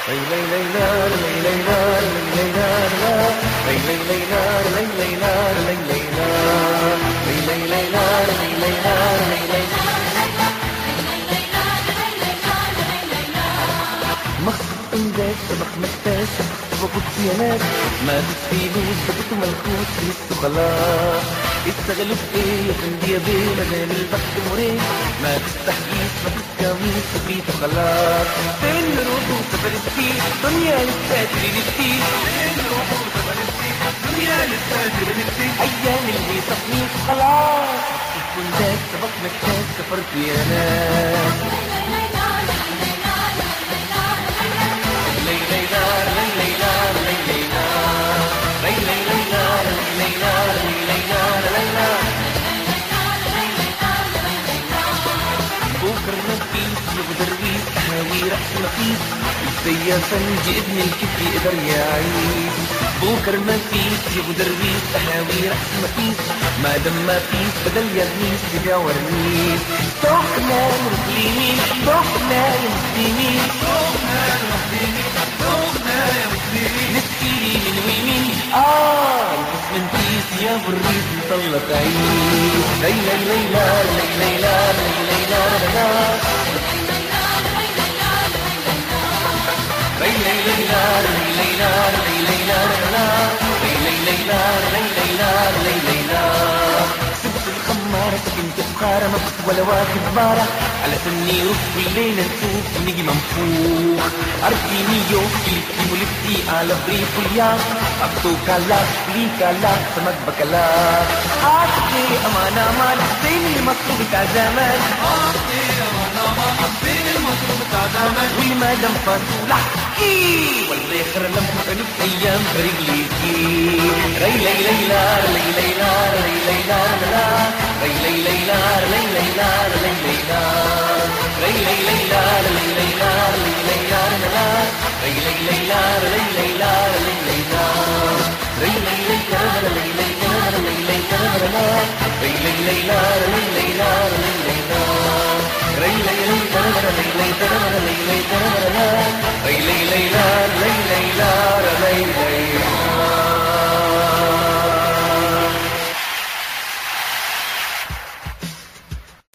مخصوص انجاز سبق مكتاز وقت سيانات ما بتفيدوش بقيتو ملكوت لسه خلاص استغلوا في ايه يا فندي يا بيه مدام البخت مريح ما تستحقيش ما تتكاميش بقيتو خلاص فين نروحوا سفرستين دنيا لسه تريدتين فين نروحوا سفرستين دنيا لسه تريدتين ايام اللي صفنيك خلاص تكون ذاك سبق مكتاز سفرت يا ناس بكر نفيس يغدرويس هاوي رأس نفيس ازاي فنجي ابن الكيف يقدر يعيش بكر نفيس يغدرويس هاوي رأس نفيس ما دام ما فيس بدل يرميس يبيع ورميس صحنا نروح ليمين صحنا يا مسلمين صحنا نروح ليمين صحنا يا مسلمين نسقي من ويمين البس من كيس يا بريد نطلق عيش ليلى ليلى ليلى ليلى سبت الخمارة سكنت بخارة ما كنت ولا واخد بارة على سني روح بالليل نشوف نيجي منفوخ أرضيني يوكي لكي ملتي على بريف وياك أبطو كالاك لي كالاك سمك بكالاك أعطي أمانة أمان زين المطلوب بتاع زمان أعطي أمانة أمان زين المطلوب بتاع زمان والما دم فاتولح والآخر لما كانت أيام برجليكي ري لي ليلى ري ليلى ري ليلى ري لي ليلى ري ليلى ري ليلى ري لي ليلى ري ليلى ري ليلى ري لي ليلى ري ليلى ري ليلى ري لي ليلى ري ليلى ري ليلى ري لي ليلى ري ليلى ري ليلى ري لي ليلى ري ليلى ري ليلى